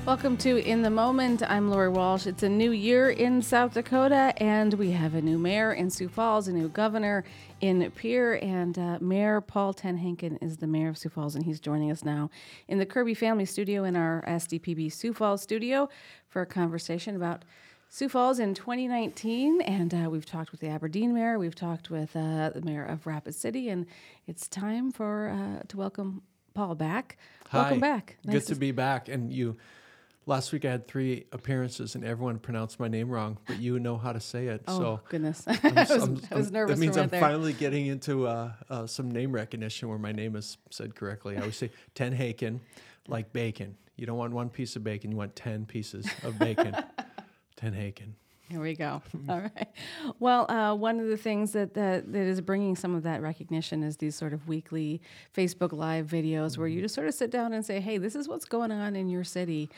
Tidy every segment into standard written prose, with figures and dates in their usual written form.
Welcome to In the Moment. I'm Lori Walsh. It's a new year in South Dakota, and we have a new mayor in Sioux Falls, a new governor in Pierre, and Mayor Paul TenHaken is the mayor of Sioux Falls, and he's joining us now in the Kirby Family Studio in our SDPB Sioux Falls studio for a conversation about Sioux Falls in 2019, and we've talked with the Aberdeen mayor, we've talked with the mayor of Rapid City, and it's time for to welcome Paul back. Hi. Welcome back. Good to be back. And last week I had 3 appearances and everyone pronounced my name wrong, but you know how to say it. Oh, so goodness. I was nervous. That means for I'm there. finally getting into some name recognition where my name is said correctly. I always say TenHaken, like bacon. You don't want 1 piece of bacon, you want 10 pieces of bacon. TenHaken. Here we go. All right. Well, one of the things that is bringing some of that recognition is these sort of weekly Facebook Live videos where you just sort of sit down and say, hey, this is what's going on in your city.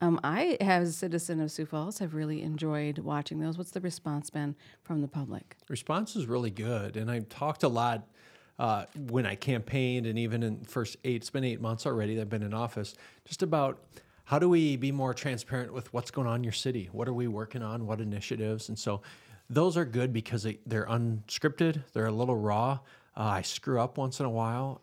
I, as a citizen of Sioux Falls, have really enjoyed watching those. What's the response been from the public? Response is really good. And I've talked a lot when I campaigned and even in the first it's been 8 months already that I've been in office, just about how do we be more transparent with what's going on in your city? What are we working on? What initiatives? And so those are good because they're unscripted. They're a little raw. I screw up once in a while.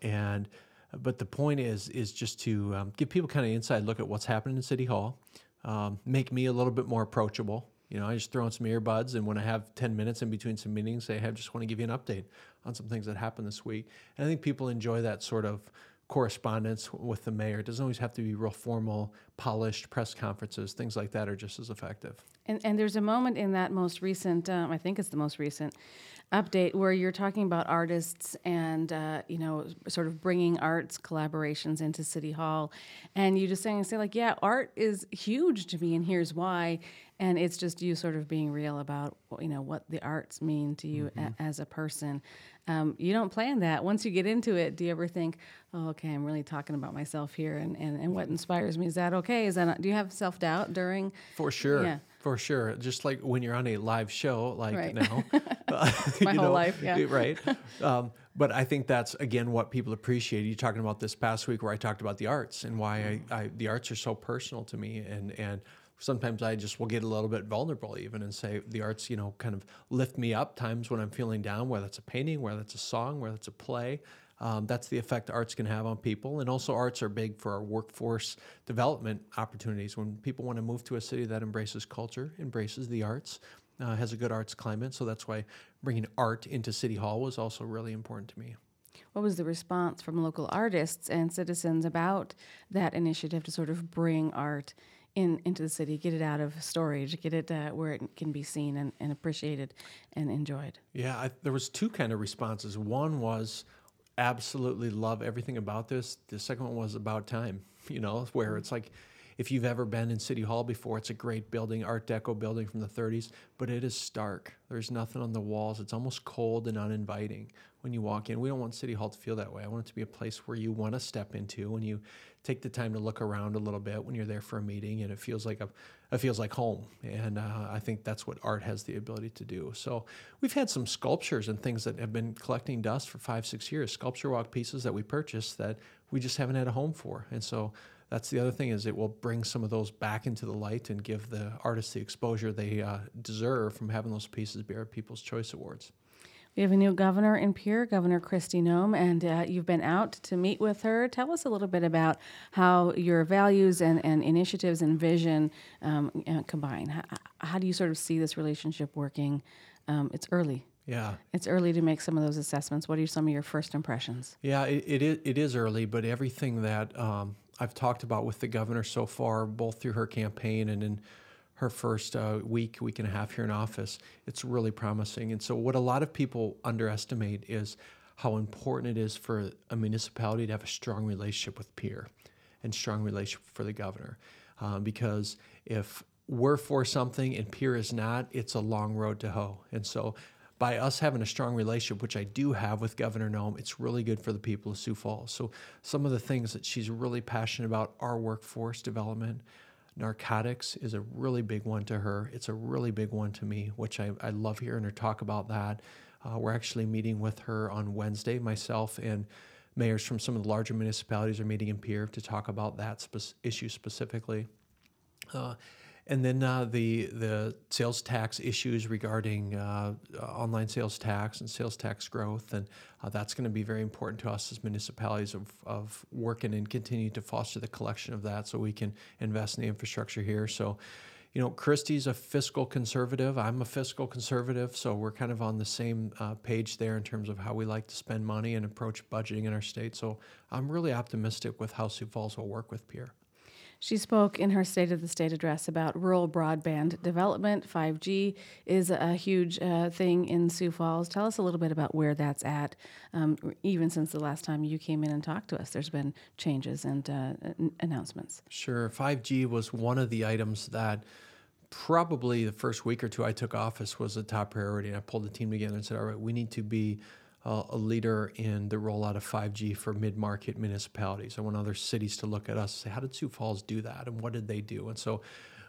But the point is just to give people kind of inside look at what's happening in City Hall, make me a little bit more approachable. You know, I just throw in some earbuds, and when I have 10 minutes in between some meetings, I just want to give you an update on some things that happened this week. And I think people enjoy that sort of correspondence with the mayor. It doesn't always have to be real formal, polished press conferences. Things like that are just as effective. And there's a moment in that most recent, I think it's the most recent update, where you're talking about artists and, sort of bringing arts collaborations into City Hall. And you just say like, yeah, art is huge to me, and here's why. And it's just you sort of being real about, what the arts mean to you as a person. You don't plan that. Once you get into it, do you ever think, oh, okay, I'm really talking about myself here, and what inspires me? Is that okay? Do you have self-doubt during? For sure. Yeah. For sure. Just like when you're on a live show, like now. My whole life, yeah. Right. But I think that's, again, what people appreciate. You're talking about this past week where I talked about the arts and why the arts are so personal to me. And sometimes I just will get a little bit vulnerable even and say the arts, kind of lift me up times when I'm feeling down, whether it's a painting, whether it's a song, whether it's a play. That's the effect arts can have on people. And also arts are big for our workforce development opportunities. When people want to move to a city that embraces culture, embraces the arts, has a good arts climate. So that's why bringing art into City Hall was also really important to me. What was the response from local artists and citizens about that initiative to sort of bring art into the city, get it out of storage, get it where it can be seen and appreciated and enjoyed? Yeah, there was 2 kind of responses. One was absolutely love everything about this. The second one was about time, where it's like, if you've ever been in City Hall before, it's a great building, Art Deco building from the 30s, but it is stark. There's nothing on the walls. It's almost cold and uninviting when you walk in. We don't want City Hall to feel that way. I want it to be a place where you want to step into when you take the time to look around a little bit when you're there for a meeting, and it feels like home. And I think that's what art has the ability to do. So we've had some sculptures and things that have been collecting dust for 5-6 years, sculpture walk pieces that we purchased that we just haven't had a home for. And so that's the other thing, is it will bring some of those back into the light and give the artists the exposure they deserve from having those pieces be our People's Choice Awards. We have a new governor in Pierre, Governor Kristi Noem, and you've been out to meet with her. Tell us a little bit about how your values and initiatives and vision combine. How do you sort of see this relationship working? It's early. Yeah. It's early to make some of those assessments. What are some of your first impressions? Yeah, it is early, but everything that I've talked about with the governor so far, both through her campaign and in her first week and a half here in office, it's really promising. And so what a lot of people underestimate is how important it is for a municipality to have a strong relationship with Pierre and strong relationship for the governor. Because if we're for something and Pierre is not, it's a long road to hoe. And so by us having a strong relationship, which I do have with Governor Noem, it's really good for the people of Sioux Falls. So some of the things that she's really passionate about are workforce development. Narcotics is a really big one to her. It's a really big one to me, which I love hearing her talk about that. We're actually meeting with her on Wednesday. Myself and mayors from some of the larger municipalities are meeting in Pierre to talk about that issue specifically. Uh, and then the sales tax issues regarding online sales tax and sales tax growth, and that's going to be very important to us as municipalities of working and continue to foster the collection of that so we can invest in the infrastructure here. So, Christy's a fiscal conservative. I'm a fiscal conservative, so we're kind of on the same page there in terms of how we like to spend money and approach budgeting in our state. So I'm really optimistic with how Sioux Falls will work with Pierre. She spoke in her State of the State address about rural broadband development. 5G is a huge thing in Sioux Falls. Tell us a little bit about where that's at. Even since the last time you came in and talked to us, there's been changes and announcements. Sure. 5G was one of the items that probably the first week or two I took office was a top priority. And I pulled the team together and said, all right, we need to be a leader in the rollout of 5G for mid-market municipalities. I want other cities to look at us and say, how did Sioux Falls do that? And what did they do? And so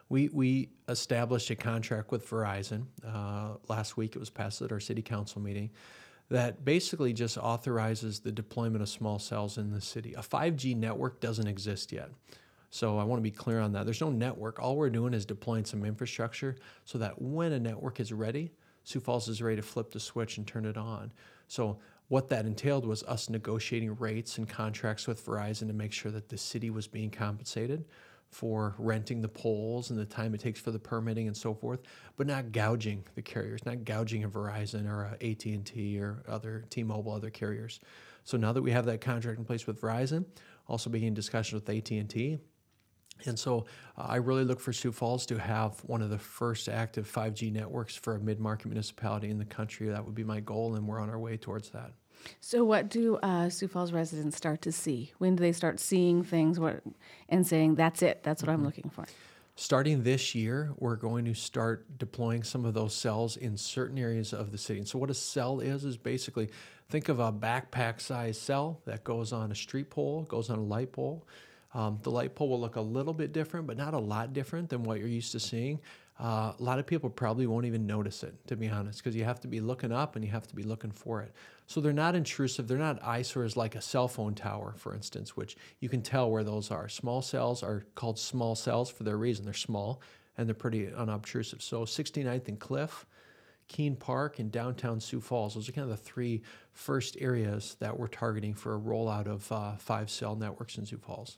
we established a contract with Verizon. Last week it was passed at our city council meeting that basically just authorizes the deployment of small cells in the city. A 5G network doesn't exist yet. So I want to be clear on that. There's no network. All we're doing is deploying some infrastructure so that when a network is ready, Sioux Falls is ready to flip the switch and turn it on. So what that entailed was us negotiating rates and contracts with Verizon to make sure that the city was being compensated for renting the poles and the time it takes for the permitting and so forth, but not gouging the carriers, not gouging a Verizon or a AT&T or other T-Mobile, other carriers. So now that we have that contract in place with Verizon, also beginning discussions with AT&T. And so I really look for Sioux Falls to have one of the first active 5G networks for a mid-market municipality in the country. That would be my goal, and we're on our way towards that. So what do Sioux Falls residents start to see? When do they start seeing things and saying, that's it, that's what I'm looking for? Starting this year, we're going to start deploying some of those cells in certain areas of the city. And so what a cell is basically, think of a backpack-sized cell that goes on a street pole, goes on a light pole. The light pole will look a little bit different, but not a lot different than what you're used to seeing. A lot of people probably won't even notice it, to be honest, because you have to be looking up and you have to be looking for it. So they're not intrusive. They're not eyesores like a cell phone tower, for instance, which you can tell where those are. Small cells are called small cells for their reason. They're small and they're pretty unobtrusive. So 69th and Cliff, Keene Park, and downtown Sioux Falls, those are kind of the three first areas that we're targeting for a rollout of 5-cell networks in Sioux Falls.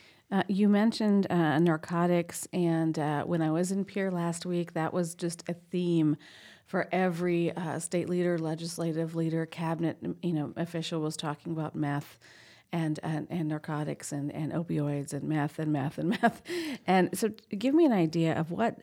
You mentioned narcotics, and when I was in Pierre last week, that was just a theme for every state leader, legislative leader, cabinet, official was talking about meth and narcotics and opioids and meth. And so give me an idea of what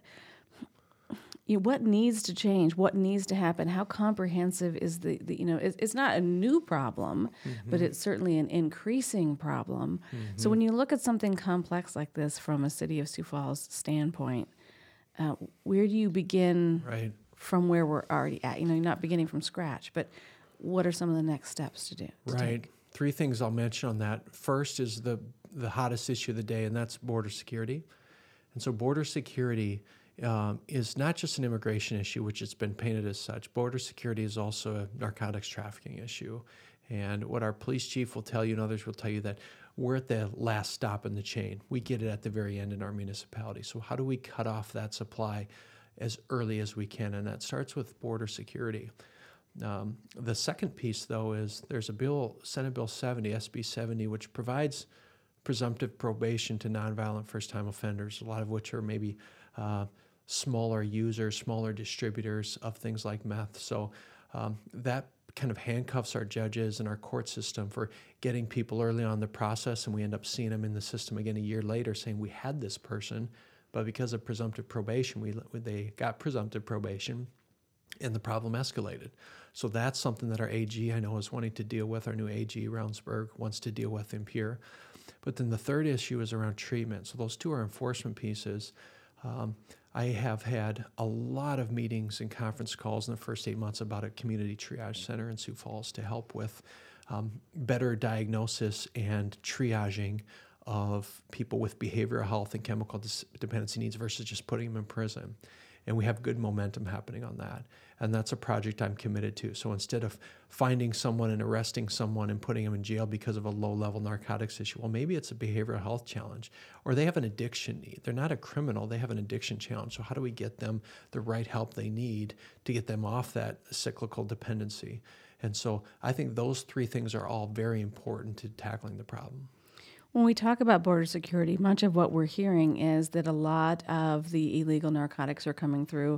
needs to change, what needs to happen, how comprehensive is it's not a new problem, but it's certainly an increasing problem. So when you look at something complex like this from a city of Sioux Falls standpoint, where do you begin from where we're already at? You're not beginning from scratch, but what are some of the next steps to do? Take? Three things I'll mention on that. First is the hottest issue of the day, and that's border security. And so border security is not just an immigration issue, which it's been painted as such. Border security is also a narcotics trafficking issue. And what our police chief will tell you and others will tell you that we're at the last stop in the chain. We get it at the very end in our municipality. So how do we cut off that supply as early as we can? And that starts with border security. The second piece, though, is there's a bill, Senate Bill 70, SB 70, which provides presumptive probation to nonviolent first-time offenders, a lot of which are maybe smaller users, smaller distributors of things like meth. So that kind of handcuffs our judges and our court system for getting people early on in the process, and we end up seeing them in the system again a year later saying we had this person, but because of presumptive probation, they got presumptive probation, and the problem escalated. So that's something that our AG, I know, is wanting to deal with. Our new AG, Roundsburg, wants to deal with in Pierre. But then the third issue is around treatment. So those two are enforcement pieces. I have had a lot of meetings and conference calls in the first 8 months about a community triage center in Sioux Falls to help with better diagnosis and triaging of people with behavioral health and chemical dependency needs versus just putting them in prison. And we have good momentum happening on that. And that's a project I'm committed to. So instead of finding someone and arresting someone and putting them in jail because of a low-level narcotics issue, well, maybe it's a behavioral health challenge, or they have an addiction need. They're not a criminal, they have an addiction challenge. So how do we get them the right help they need to get them off that cyclical dependency? And so I think those three things are all very important to tackling the problem. When we talk about border security, much of what we're hearing is that a lot of the illegal narcotics are coming through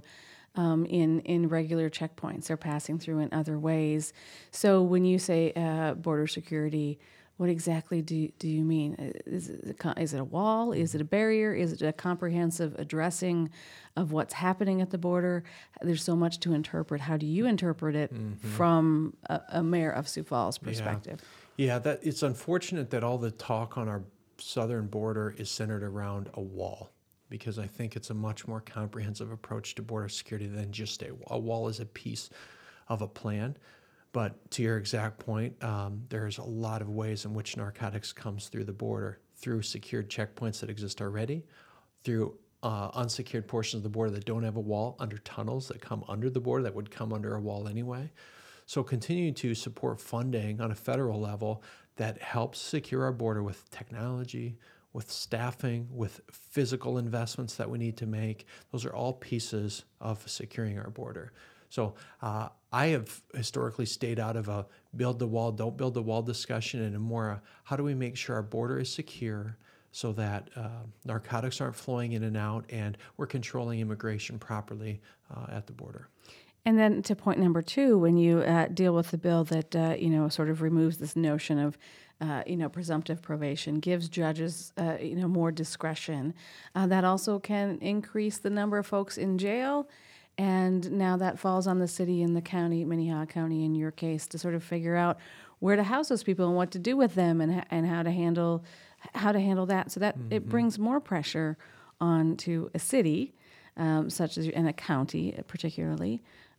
in regular checkpoints. They're passing through in other ways. So when you say border security, what exactly do you mean? Is it a wall? Is it a barrier? Is it a comprehensive addressing of what's happening at the border? There's so much to interpret. How do you interpret it from a mayor of Sioux Falls perspective? Yeah, that it's unfortunate that all the talk on our southern border is centered around a wall, because I think it's a much more comprehensive approach to border security than just a wall is a piece of a plan. But to your exact point, there's a lot of ways in which narcotics comes through the border, through secured checkpoints that exist already, through unsecured portions of the border that don't have a wall, under tunnels that come under the border that would come under a wall anyway. So continuing to support funding on a federal level that helps secure our border with technology, with staffing, with physical investments that we need to make. Those are all pieces of securing our border. So I have historically stayed out of a build the wall, don't build the wall discussion, and a more how do we make sure our border is secure so that narcotics aren't flowing in and out, and we're controlling immigration properly at the border. And then to point number two, when you deal with the bill that sort of removes this notion of presumptive probation, gives judges more discretion, that also can increase the number of folks in jail. And now that falls on the city and the county, Minnehaha County in your case, to sort of figure out where to house those people and what to do with them, and how to handle that. So that it brings more pressure onto a city, such as and a county particularly.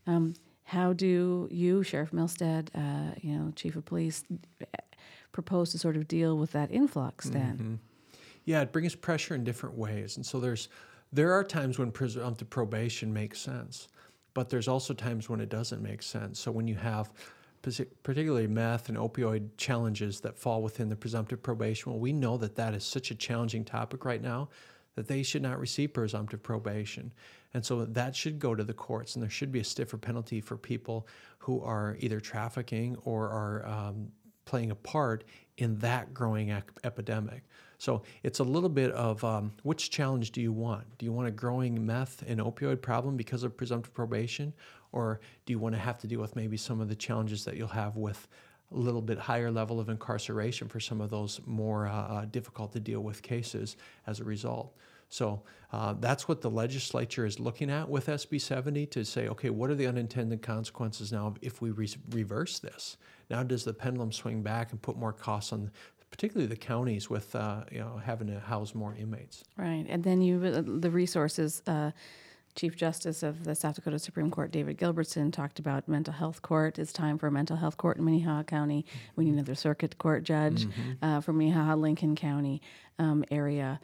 How do you, Sheriff Milstead, Chief of Police, propose to sort of deal with that influx then? Yeah, it brings pressure in different ways. And so there are times when presumptive probation makes sense, but there's also times when it doesn't make sense. So when you have particularly meth and opioid challenges that fall within the presumptive probation, well, we know that is such a challenging topic right now that they should not receive presumptive probation. And so that should go to the courts, and there should be a stiffer penalty for people who are either trafficking or are playing a part in that growing epidemic. So it's a little bit of which challenge do you want? Do you want a growing meth and opioid problem because of presumptive probation? Or do you want to have to deal with maybe some of the challenges that you'll have with a little bit higher level of incarceration for some of those more difficult to deal with cases as a result? So that's what the legislature is looking at with SB 70 to say, okay, what are the unintended consequences now if we reverse this? Now does the pendulum swing back and put more costs on particularly the counties with having to house more inmates? Right, and then the resources. Chief Justice of the South Dakota Supreme Court, David Gilbertson, talked about mental health court. It's time for a mental health court in Minnehaha County. We need another circuit court judge for Minnehaha, Lincoln County area.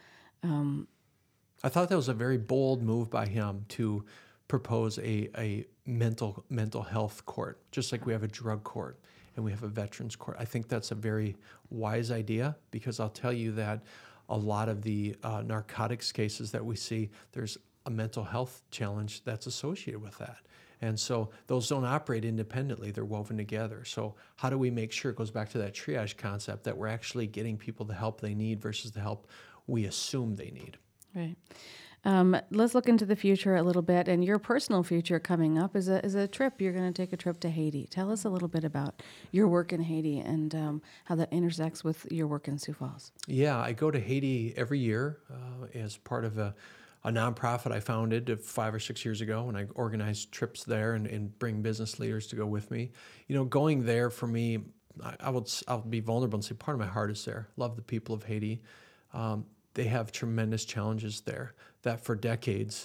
I thought that was a very bold move by him to propose a mental health court, just like we have a drug court and we have a veterans court. I think that's a very wise idea, because I'll tell you that a lot of the narcotics cases that we see, there's a mental health challenge that's associated with that. And so those don't operate independently, they're woven together. So how do we make sure, it goes back to that triage concept, that we're actually getting people the help they need versus the help we assume they need? Right. Let's look into the future a little bit, and your personal future coming up is a trip. You're going to take a trip to Haiti. Tell us a little bit about your work in Haiti and how that intersects with your work in Sioux Falls. Yeah, I go to Haiti every year as part of a nonprofit I founded 5 or 6 years ago, and I organize trips there and bring business leaders to go with me. Going there for me, I'll be vulnerable and say part of my heart is there. Love the people of Haiti. They have tremendous challenges there that for decades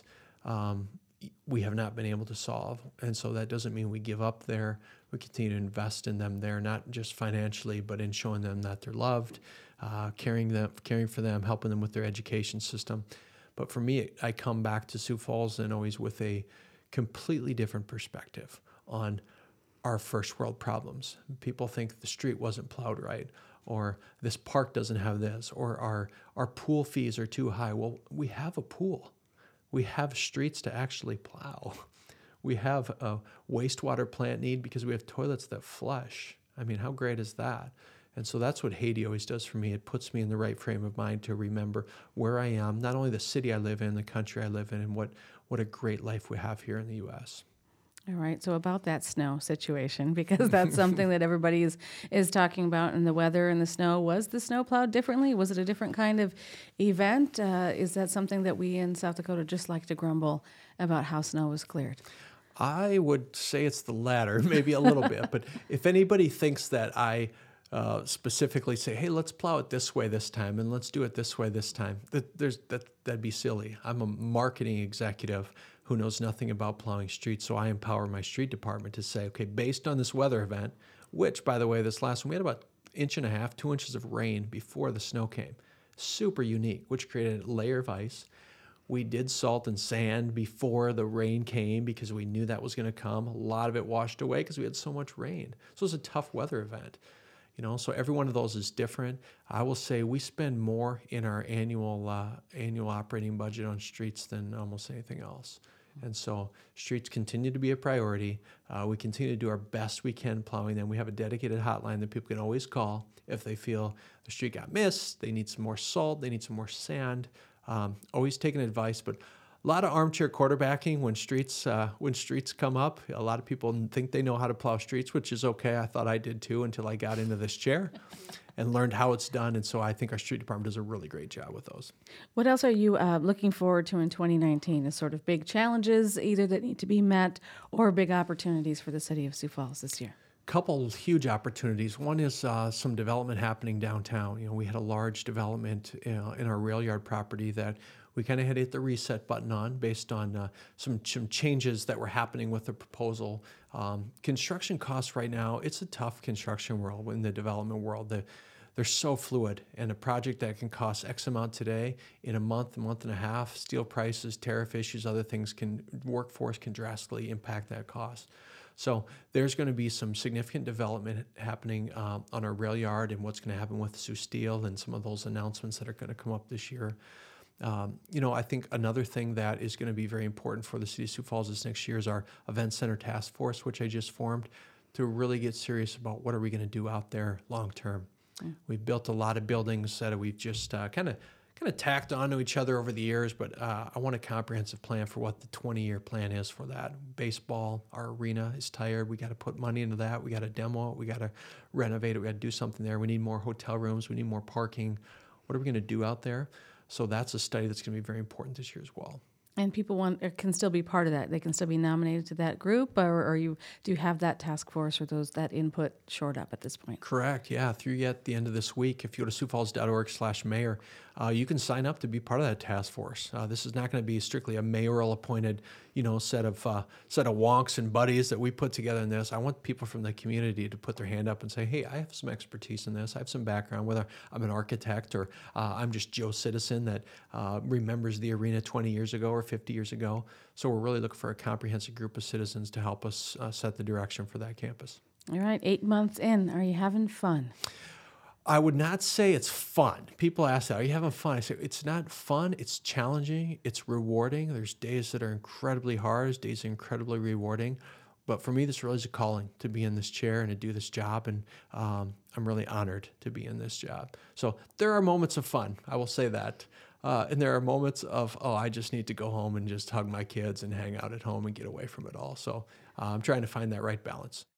we have not been able to solve. And so that doesn't mean we give up there. We continue to invest in them there, not just financially, but in showing them that they're loved, caring for them, helping them with their education system. But for me, I come back to Sioux Falls and always with a completely different perspective on our first world problems. People think the street wasn't plowed right, or this park doesn't have this, or our pool fees are too high. Well, we have a pool. We have streets to actually plow. We have a wastewater plant need because we have toilets that flush. I mean, how great is that? And so that's what Haiti always does for me. It puts me in the right frame of mind to remember where I am, not only the city I live in, the country I live in, and what a great life we have here in the U.S. All right. So about that snow situation, because that's something that everybody is talking about, and the weather and the snow. Was the snow plowed differently? Was it a different kind of event? Is that something that we in South Dakota just like to grumble about how snow was cleared? I would say it's the latter, maybe a little bit. But if anybody thinks that I specifically say, hey, let's plow it this way this time, and let's do it this way this time, that'd be silly. I'm a marketing executive who knows nothing about plowing streets, so I empower my street department to say, okay, based on this weather event, which, by the way, this last one, we had about 1.5 inches, 2 inches of rain before the snow came. Super unique, which created a layer of ice. We did salt and sand before the rain came because we knew that was going to come. A lot of it washed away because we had so much rain. So it was a tough weather event. So every one of those is different. I will say we spend more in our annual operating budget on streets than almost anything else. And so streets continue to be a priority. We continue to do our best we can plowing them. We have a dedicated hotline that people can always call if they feel the street got missed, they need some more salt, they need some more sand. Always taking advice, but a lot of armchair quarterbacking when streets come up. A lot of people think they know how to plow streets, which is okay. I thought I did too until I got into this chair and learned how it's done. And so I think our street department does a really great job with those. What else are you looking forward to in 2019 as sort of big challenges either that need to be met or big opportunities for the city of Sioux Falls this year? Couple huge opportunities. One is some development happening downtown. We had a large development in our rail yard property that we kind of had to hit the reset button on based on some changes that were happening with the proposal. Construction costs right now, it's a tough construction world in the development world. They're so fluid, and a project that can cost X amount today, in a month and a half, steel prices, tariff issues, other things workforce can drastically impact that cost. So there's going to be some significant development happening on our rail yard and what's going to happen with Sioux Steel and some of those announcements that are going to come up this year. I think another thing that is going to be very important for the city of Sioux Falls this next year is our Event Center Task Force, which I just formed, to really get serious about what are we going to do out there long term. We've built a lot of buildings that we've just kind of tacked onto each other over the years, but I want a comprehensive plan for what the 20-year plan is for that. Baseball, our arena is tired. We got to put money into that. We got to demo it. We got to renovate it. We got to do something there. We need more hotel rooms. We need more parking. What are we going to do out there? So that's a study that's going to be very important this year as well. And people can still be part of that. They can still be nominated to that group, or do you have that task force or that input shored up at this point? Correct. Yeah. Through yet the end of this week, if you go to siouxfalls.org/mayor, you can sign up to be part of that task force. This is not going to be strictly a mayoral appointed, set of wonks and buddies that we put together in this. I want people from the community to put their hand up and say, hey, I have some expertise in this. I have some background, whether I'm an architect or I'm just Joe Citizen that remembers the arena 20 years ago or 50 years ago. So we're really looking for a comprehensive group of citizens to help us set the direction for that campus. All right, 8 months in. Are you having fun? I would not say it's fun. People ask that, are you having fun? I say, it's not fun. It's challenging. It's rewarding. There's days that are incredibly hard, there's days that are incredibly rewarding. But for me, this really is a calling to be in this chair and to do this job. And I'm really honored to be in this job. So there are moments of fun. I will say that. And there are moments of, I just need to go home and just hug my kids and hang out at home and get away from it all. So I'm trying to find that right balance.